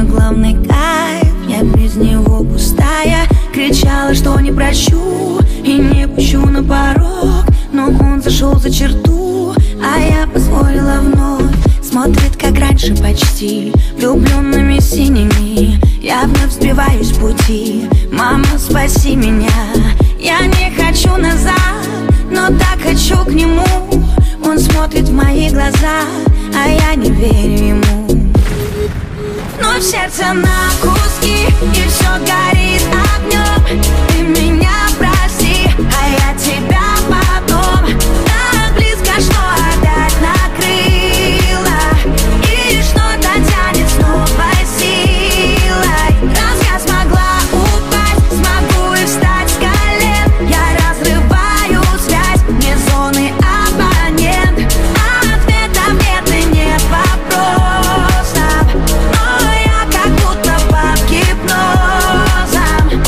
главный кайф, я без него пустая. Кричала, что не прощу и не пущу на порог, но он зашел за черту, а я позволила вновь. Смотрит, как раньше почти, влюбленными синими. Я вновь сбиваюсь с пути. Мама, спаси меня. Я не хочу назад, но так хочу к нему. Он смотрит в мои глаза, а я не верю ему. Но сердце на куски, и все горит огнем. Ты меня прости, а я тебя потом. Так близко, что опять накрыло, и что-то тянет с новой силой. Раз я смогла упасть, смогу и встать с колен. Я разрываю связь, мне зоны абонент. Ответов нет и нет вопросов, но я как будто под гипнозом.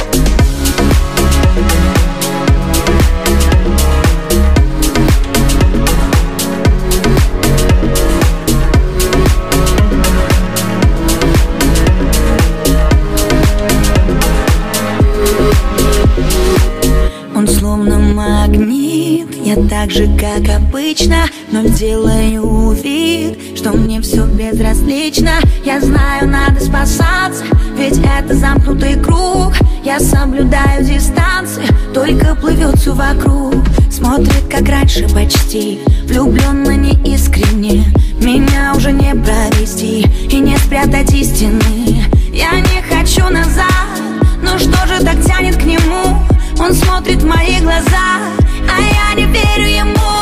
Он словно магнит, я так же, как обычно, но делаю вид, что мне все безразлично. Я знаю, надо спасаться, ведь это замкнутый круг. Я соблюдаю дистанцию, только плывет все вокруг. Смотрит, как раньше почти, влюбленно неискренне. Меня уже не провести и не спрятать истины. Я не хочу назад, но что же так тянет к нему? Он смотрит в мои глаза, а я не верю ему.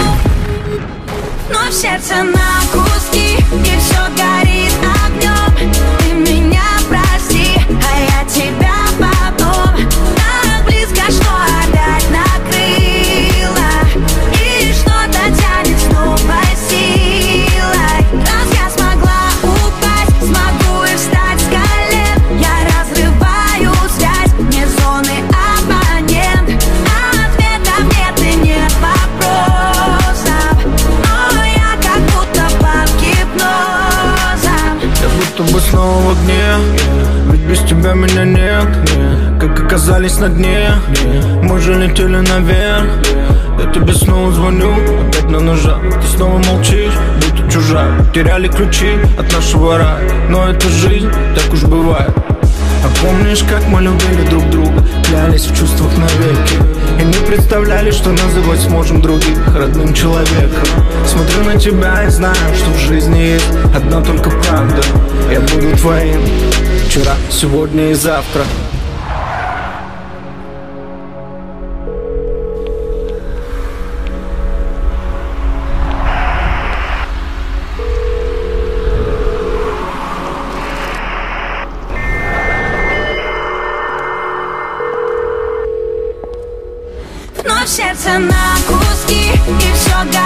Но в сердце на куски, и все горит огнем. Ты меня прости, а я тебя потом. Так близко, что опять накрыло, и что-то тянет с новой силой. Раз я смогла упасть, смогу и встать с колен. Я разрываю связь, мне зоны абонент. Ответов нет и нет вопросов, но я как будто под гипнозом. Я будто бы снова в огне, ведь без тебя меня нет. Как оказались на дне, мы же летели наверх. Я тебе снова звоню, опять на ножах. Ты снова молчишь, будто чужая. Теряли ключи от нашего рая, но это жизнь, так уж бывает. А помнишь, как мы любили друг друга, клялись в чувствах навеки, и не представляли, что называть сможем других родным человеком. Смотрю на тебя и знаю, что в жизни есть одна только правда. Я буду твоим вчера, сегодня и завтра. Но в сердце на куски, и все